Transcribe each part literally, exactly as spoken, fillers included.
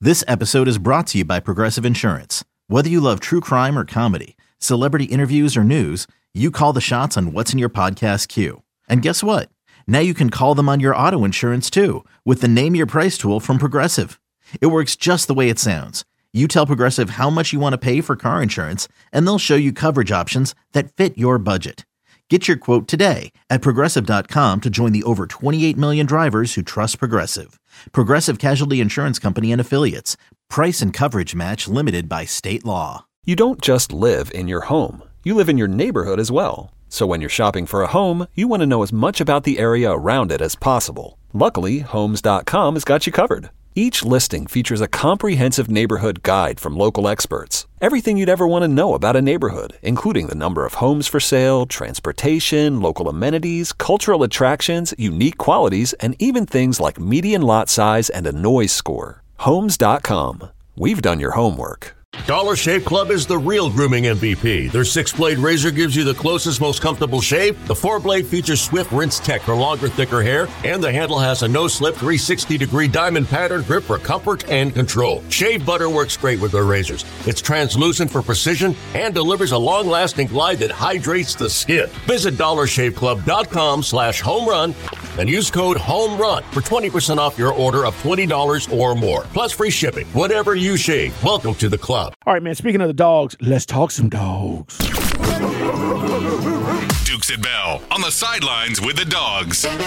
This episode is brought to you by Progressive Insurance. Whether you love true crime or comedy, celebrity interviews or news, you call the shots on what's in your podcast queue. And guess what? Now you can call them on your auto insurance too with the Name Your Price tool from Progressive. It works just the way it sounds. You tell Progressive how much you want to pay for car insurance, and they'll show you coverage options that fit your budget. Get your quote today at Progressive dot com to join the over twenty-eight million drivers who trust Progressive. Progressive Casualty Insurance Company and Affiliates. Price and coverage match limited by state law. You don't just live in your home. You live in your neighborhood as well. So when you're shopping for a home, you want to know as much about the area around it as possible. Luckily, Homes dot com has got you covered. Each listing features a comprehensive neighborhood guide from local experts. Everything you'd ever want to know about a neighborhood, including the number of homes for sale, transportation, local amenities, cultural attractions, unique qualities, and even things like median lot size and a noise score. Homes dot com. We've done your homework. Dollar Shave Club is the real grooming M V P. Their six-blade razor gives you the closest, most comfortable shave. The four-blade features Swift Rinse Tech for longer, thicker hair. And the handle has a no-slip three hundred sixty degree diamond pattern grip for comfort and control. Shave butter works great with their razors. It's translucent for precision and delivers a long-lasting glide that hydrates the skin. Visit dollar shave club dot com slash home run and use code HOMERUN for twenty percent off your order of twenty dollars or more. Plus free shipping. Whatever you shave, welcome to the club. All right, man, speaking of the dogs, let's talk some dogs. Dukes and Bell on the sidelines with the dogs. Uh,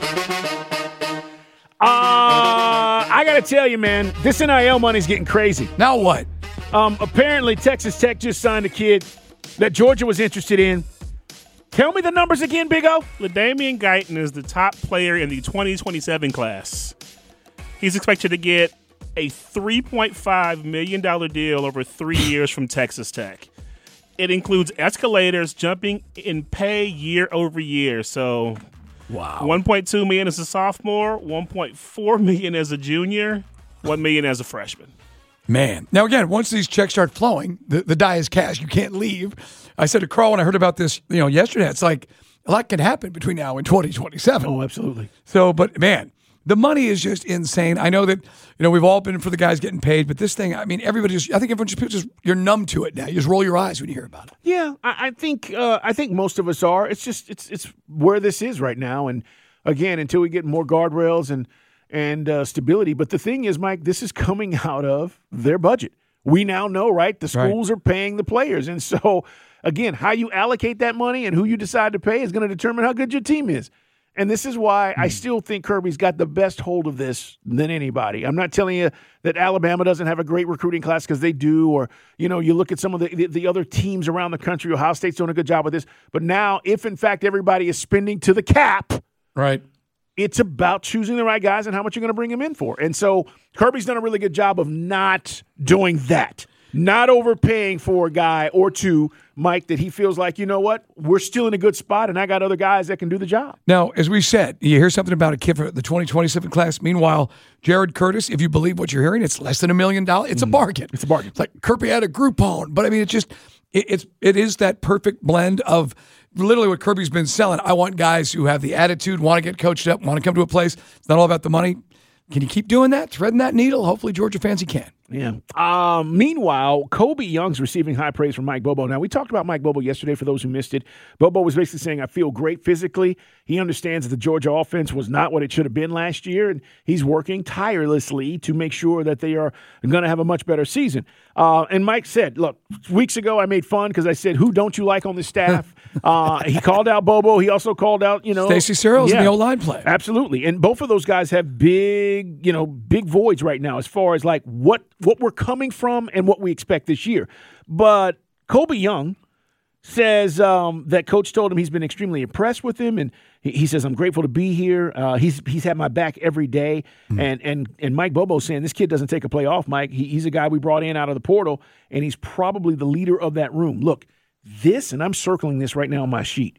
I got to tell you, man, this N I L money's getting crazy. Now what? Um, apparently, Texas Tech just signed a kid that Georgia was interested in. Tell me the numbers again, Big O. LaDainian Guyton is the top player in the twenty twenty-seven class. He's expected to get a three point five million dollars deal over three years from Texas Tech. It includes escalators jumping in pay year over year. So wow. one point two million dollars as a sophomore, one point four million dollars as a junior, one million dollars as a freshman. Man. Now, again, once these checks start flowing, the, the die is cast. You can't leave. I said to Carl when I heard about this, you know, yesterday, it's like a lot can happen between now and twenty twenty-seven. Oh, absolutely. So, but man, the money is just insane. I know that, you know, we've all been for the guys getting paid, but this thing, I mean, everybody just, I think everyone just, just you're numb to it now. You just roll your eyes when you hear about it. Yeah, I, I think uh, I think most of us are. It's just it's it's where this is right now, and again, until we get more guardrails and and uh, stability. But the thing is, Mike, this is coming out of their budget. We now know, right? The schools right. are paying the players, and so again, how you allocate that money and who you decide to pay is going to determine how good your team is. And this is why I still think Kirby's got the best hold of this than anybody. I'm not telling you that Alabama doesn't have a great recruiting class, because they do. Or, you know, you look at some of the, the, the other teams around the country. Ohio State's doing a good job with this. But now, if in fact everybody is spending to the cap, right, it's about choosing the right guys and how much you're going to bring them in for. And so Kirby's done a really good job of not doing that. Not overpaying for a guy or two, Mike, that he feels like, you know what, we're still in a good spot, and I got other guys that can do the job. Now, as we said, you hear something about a kid for the twenty twenty-seven class. Meanwhile, Jared Curtis, if you believe what you're hearing, it's less than a million dollars. It's a bargain. It's a bargain. It's like Kirby had a Groupon. But, I mean, it's just it, it's, it is that perfect blend of literally what Kirby's been selling. I want guys who have the attitude, want to get coached up, want to come to a place. It's not all about the money. Can you keep doing that, threading that needle? Hopefully Georgia fans, he can. Yeah. Um, meanwhile, Kobe Young's receiving high praise from Mike Bobo. Now, we talked about Mike Bobo yesterday for those who missed it. Bobo was basically saying, I feel great physically. He understands that the Georgia offense was not what it should have been last year, and he's working tirelessly to make sure that they are going to have a much better season. Uh, and Mike said, look, weeks ago I made fun because I said, who don't you like on the staff? uh, he called out Bobo. He also called out, you know. Stacey Searles yeah, in the O-line play. Absolutely. And both of those guys have big, you know, big voids right now as far as like what, what we're coming from and what we expect this year. But Kobe Young says um, that coach told him he's been extremely impressed with him, and he, he says, I'm grateful to be here. Uh, he's he's had my back every day. Mm-hmm. And and and Mike Bobo saying this kid doesn't take a play off, Mike. He, he's a guy we brought in out of the portal, and he's probably the leader of that room. Look, this, and I'm circling this right now on my sheet,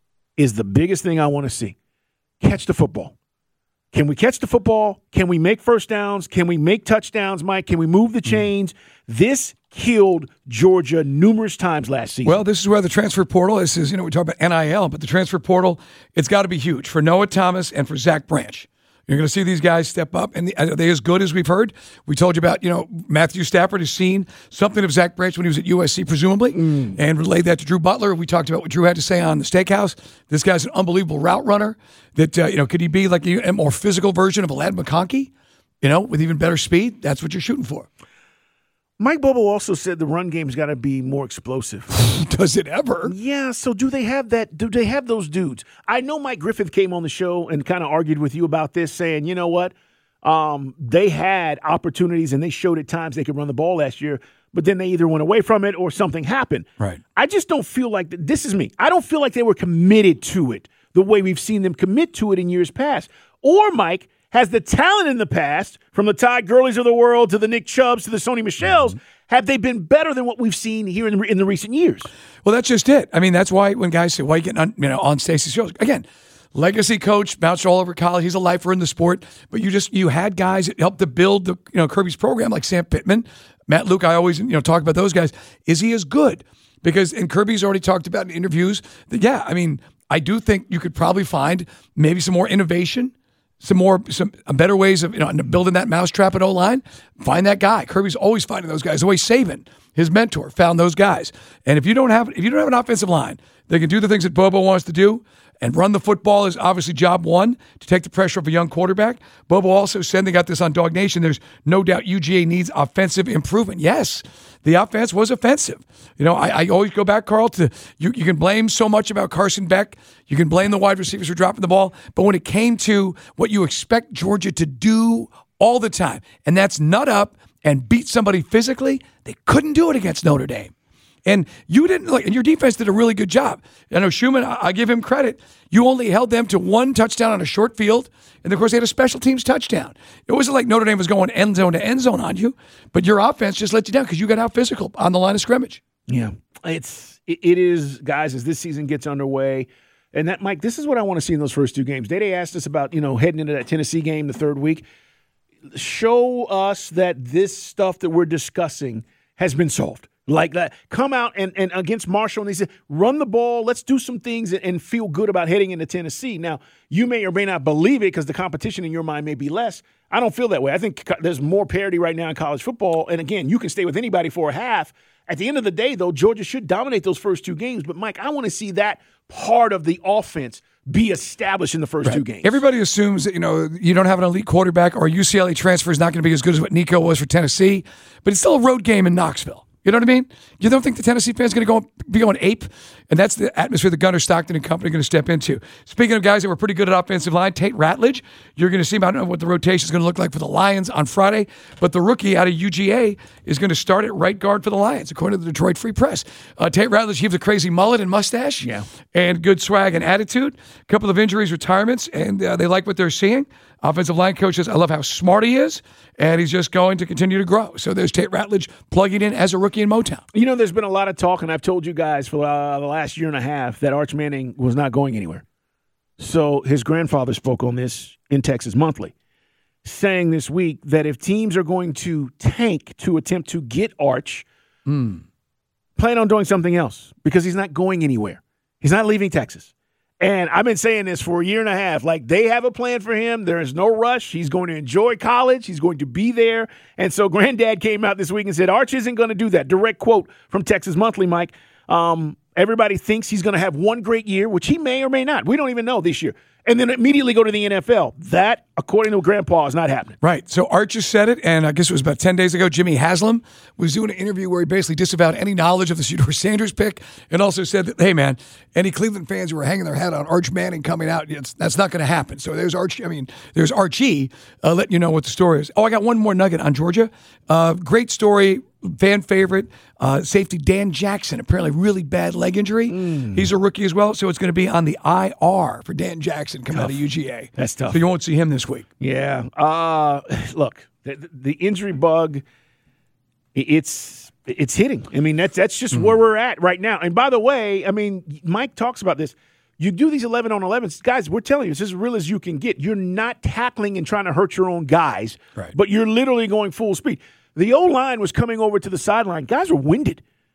is the biggest thing I want to see. Catch the football. Can we catch the football? Can we make first downs? Can we make touchdowns, Mike? Can we move the chains? This killed Georgia numerous times last season. Well, this is where the transfer portal, this is, you know, we talk about N I L, but the transfer portal, it's got to be huge for Noah Thomas and for Zach Branch. You're going to see these guys step up, and are they as good as we've heard? We told you about, you know, Matthew Stafford has seen something of Zach Branch when he was at U S C, presumably, mm. and relayed that to Drew Butler. We talked about what Drew had to say on the Steakhouse. This guy's an unbelievable route runner. That uh, you know, could he be like a more physical version of a Ladd McConkey? You know, with even better speed. That's what you're shooting for. Mike Bobo also said the run game's got to be more explosive. Does it ever? Yeah, so do they have that? Do they have those dudes? I know Mike Griffith came on the show and kind of argued with you about this, saying, you know what? Um, they had opportunities and they showed at times they could run the ball last year, but then they either went away from it or something happened. Right. I just don't feel like – this is me. I don't feel like they were committed to it the way we've seen them commit to it in years past. Or, Mike – has the talent in the past, from the Todd Gurleys of the world to the Nick Chubbs to the Sony Michels, mm-hmm. have they been better than what we've seen here in the, in the recent years? Well, that's just it. I mean, that's why when guys say, why are you getting on, you know, on Stacey's shows? Again, legacy coach, bounced all over college. He's a lifer in the sport. But you just you had guys that helped to build the you know Kirby's program, like Sam Pittman, Matt Luke. I always you know talk about those guys. Is he as good? Because and Kirby's already talked about in interviews that yeah, I mean, I do think you could probably find maybe some more innovation. Some more, some better ways of you know building that mousetrap at O-line. Find that guy. Kirby's always finding those guys. Always Saban, his mentor, found those guys. And if you don't have, if you don't have an offensive line that can do the things that Bobo wants to do, and run the football is obviously job one to take the pressure off a young quarterback. Bobo also said, they got this on Dog Nation, there's no doubt U G A needs offensive improvement. Yes, the offense was offensive. You know, I, I always go back, Carl, to you, you can blame so much about Carson Beck. You can blame the wide receivers for dropping the ball. But when it came to what you expect Georgia to do all the time, and that's nut up and beat somebody physically, they couldn't do it against Notre Dame. And you didn't like, and your defense did a really good job. I know Schumann, I, I give him credit. You only held them to one touchdown on a short field, and of course they had a special teams touchdown. It wasn't like Notre Dame was going end zone to end zone on you, but your offense just let you down because you got out physical on the line of scrimmage. Yeah, it's it, it is, guys. As this season gets underway, and that Mike, this is what I want to see in those first two games. They they asked us about you know heading into that Tennessee game the third week. Show us that this stuff that we're discussing has been solved. Like that, come out and, and against Marshall, and they said, run the ball. Let's do some things and, and feel good about heading into Tennessee. Now, you may or may not believe it because the competition in your mind may be less. I don't feel that way. I think there's more parity right now in college football. And again, you can stay with anybody for a half. At the end of the day, though, Georgia should dominate those first two games. But, Mike, I want to see that part of the offense be established in the first right. two games. Everybody assumes that, you know, you don't have an elite quarterback or a U C L A transfer is not going to be as good as what Nico was for Tennessee. But it's still a road game in Knoxville. You know what I mean? You don't think the Tennessee fans going to go be going ape? And that's the atmosphere that Gunnar Stockton and company are going to step into. Speaking of guys that were pretty good at offensive line, Tate Ratledge, you're going to see him. I don't know what the rotation is going to look like for the Lions on Friday, but the rookie out of U G A is going to start at right guard for the Lions, according to the Detroit Free Press. Uh, Tate Ratledge, he has a crazy mullet and mustache yeah. and good swag and attitude. A couple of injuries, retirements, and uh, they like what they're seeing. Offensive line coach says, I love how smart he is, and he's just going to continue to grow. So there's Tate Ratledge plugging in as a rookie in Motown. You know, there's been a lot of talk, and I've told you guys for uh, the last year and a half that Arch Manning was not going anywhere. So his grandfather spoke on this in Texas Monthly, saying this week that if teams are going to tank to attempt to get Arch, mm. plan on doing something else because he's not going anywhere. He's not leaving Texas. And I've been saying this for a year and a half. Like, they have a plan for him. There is no rush. He's going to enjoy college. He's going to be there. And so Granddad came out this week and said, Arch isn't going to do that. Direct quote from Texas Monthly, Mike. Um, everybody thinks he's going to have one great year, which he may or may not. We don't even know this year. And then immediately go to the N F L. That, according to Grandpa, is not happening. Right. So Arch just said it, and I guess it was about ten days ago, Jimmy Haslam was doing an interview where he basically disavowed any knowledge of the Shedeur Sanders pick and also said that, hey, man, any Cleveland fans who were hanging their hat on Arch Manning coming out, it's, that's not going to happen. So there's Arch. I mean, there's Archie uh, letting you know what the story is. Oh, I got one more nugget on Georgia. Uh, great story. Fan favorite, uh, safety Dan Jackson, apparently really bad leg injury. Mm. He's a rookie as well, so it's going to be on the I R for Dan Jackson coming tough. out of U G A. That's tough. So you won't see him this week. Yeah. Uh, look, the, the injury bug, it's it's hitting. I mean, that's that's just mm. where we're at right now. And by the way, I mean, Mike talks about this. You do these eleven on elevens. Guys, we're telling you, it's as real as you can get. You're not tackling and trying to hurt your own guys, right. but you're literally going full speed. The O-line was coming over to the sideline. Guys were winded.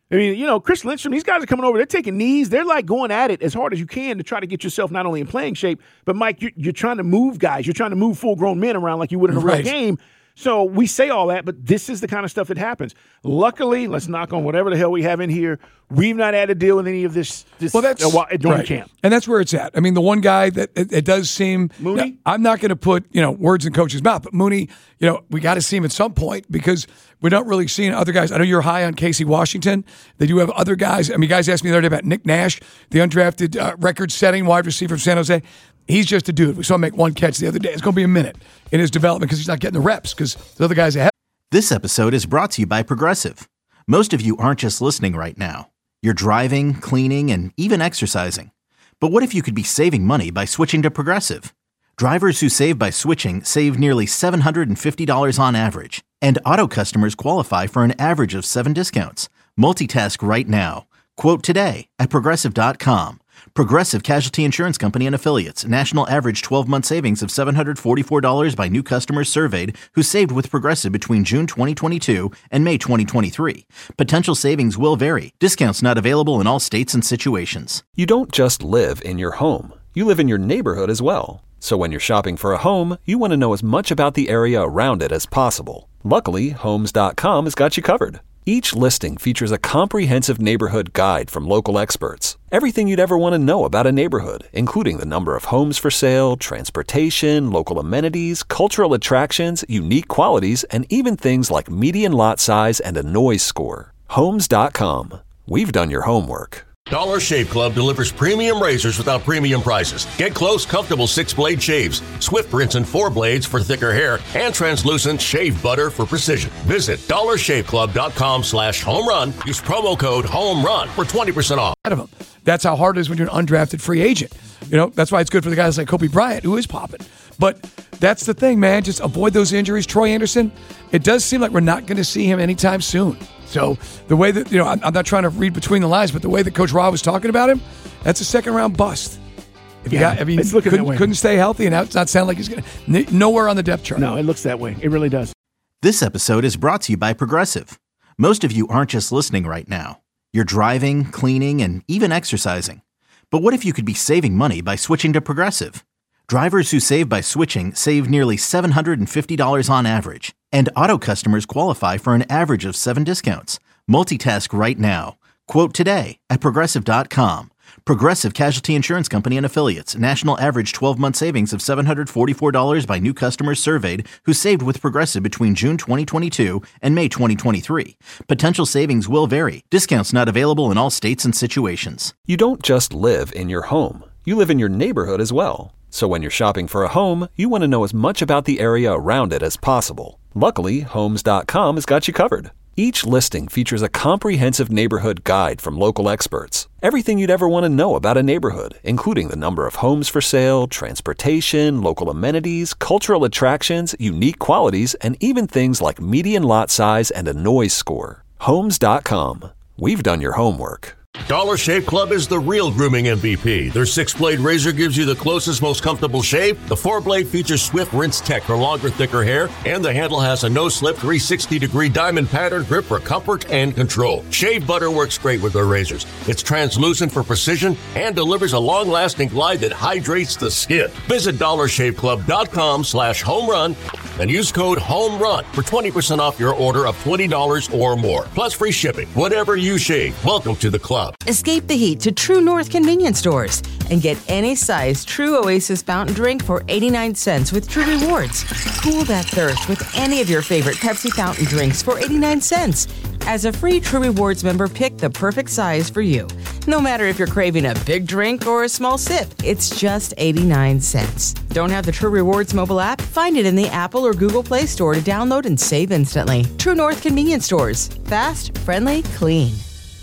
I mean, you know, Chris Lindstrom, these guys are coming over. They're taking knees. They're like going at it as hard as you can to try to get yourself not only in playing shape, but, Mike, you're, you're trying to move guys. You're trying to move full-grown men around like you would in a Right. real game. So we say all that, but this is the kind of stuff that happens. Luckily, let's knock on whatever the hell we have in here. We've not had to deal with any of this, this Well, that's uh, while- during right. camp. And that's where it's at. I mean, the one guy that it, it does seem Mooney? Now, I'm not going to put you know words in coach's mouth, but Mooney, you know, we got to see him at some point because we're not really seeing other guys. I know you're high on Casey Washington. They do have other guys. I mean, guys asked me the other day about Nick Nash, the undrafted uh, record-setting wide receiver from San Jose. He's just a dude. We saw him make one catch the other day. It's going to be a minute in his development because he's not getting the reps because the other guys ahead. This episode is brought to you by Progressive. Most of you aren't just listening right now. You're driving, cleaning, and even exercising. But what if you could be saving money by switching to Progressive? Drivers who save by switching save nearly seven hundred fifty dollars on average. And auto customers qualify for an average of seven discounts. Multitask right now. Quote today at Progressive dot com. Progressive Casualty Insurance Company and Affiliates. National average twelve-month savings of seven hundred forty-four dollars by new customers surveyed who saved with Progressive between June twenty twenty-two and May twenty twenty-three. Potential savings will vary. Discounts not available in all states and situations. You don't just live in your home. You live in your neighborhood as well. So when you're shopping for a home, you want to know as much about the area around it as possible. Luckily, Homes dot com has got you covered. Each listing features a comprehensive neighborhood guide from local experts. Everything you'd ever want to know about a neighborhood, including the number of homes for sale, transportation, local amenities, cultural attractions, unique qualities, and even things like median lot size and a noise score. Homes dot com. We've done your homework. Dollar Shave Club delivers premium razors without premium prices. Get close, comfortable six-blade shaves, swift rinse and four blades for thicker hair, and translucent shave butter for precision. Visit dollar shave club dot com slash home run. Use promo code HOMERUN for twenty percent off. Of them. That's how hard it is when you're an undrafted free agent. You know, that's why it's good for the guys like Kobe Bryant, who is popping. But that's the thing, man. Just avoid those injuries. Troy Anderson, it does seem like we're not going to see him anytime soon. So the way that, you know, I'm, I'm not trying to read between the lines, but the way that Coach Rob was talking about him, that's a second round bust. If you Yeah, got, if he it's looking couldn't, that way. couldn't stay healthy, and now it's not sound like he's going to, nowhere on the depth chart. No, it looks that way. It really does. This episode is brought to you by Progressive. Most of you aren't just listening right now. You're driving, cleaning, and even exercising. But what if you could be saving money by switching to Progressive? Drivers who save by switching save nearly seven hundred fifty dollars on average. And auto customers qualify for an average of seven discounts. Multitask right now. Quote today at Progressive dot com. Progressive Casualty Insurance Company and Affiliates. National average twelve-month savings of seven hundred forty-four dollars by new customers surveyed who saved with Progressive between June twenty twenty-two and May twenty twenty-three. Potential savings will vary. Discounts not available in all states and situations. You don't just live in your home. You live in your neighborhood as well. So when you're shopping for a home, you want to know as much about the area around it as possible. Luckily, Homes dot com has got you covered. Each listing features a comprehensive neighborhood guide from local experts. Everything you'd ever want to know about a neighborhood, including the number of homes for sale, transportation, local amenities, cultural attractions, unique qualities, and even things like median lot size and a noise score. Homes dot com. We've done your homework. Dollar Shave Club is the real grooming M V P. Their six-blade razor gives you the closest, most comfortable shave. The four-blade features Swift Rinse Tech for longer, thicker hair. And the handle has a no-slip three hundred sixty degree diamond pattern grip for comfort and control. Shave butter works great with their razors. It's translucent for precision and delivers a long-lasting glide that hydrates the skin. Visit dollar shave club dot com slash home run and use code HOMERUN for twenty percent off your order of twenty dollars or more. Plus free shipping. Whatever you shave, welcome to the club. Escape the heat to True North convenience stores and get any size True Oasis fountain drink for eighty-nine cents with True Rewards. Cool that thirst with any of your favorite Pepsi fountain drinks for eighty-nine cents. As a free True Rewards member, pick the perfect size for you. No matter if you're craving a big drink or a small sip, it's just eighty-nine cents. Don't have the True Rewards mobile app? Find it in the Apple or Google Play Store to download and save instantly. True North convenience stores. Fast, friendly, clean.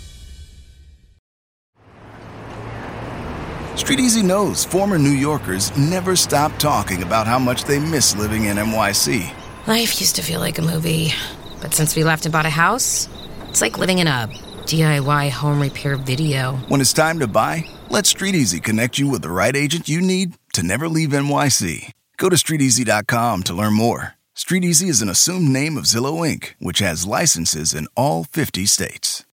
Street Easy knows former New Yorkers never stop talking about how much they miss living in N Y C. Life used to feel like a movie, but since we left and bought a house, it's like living in a D I Y home repair video. When it's time to buy, let Street Easy connect you with the right agent you need to never leave N Y C. Go to street easy dot com to learn more. Street Easy is an assumed name of Zillow Incorporated, which has licenses in all fifty states.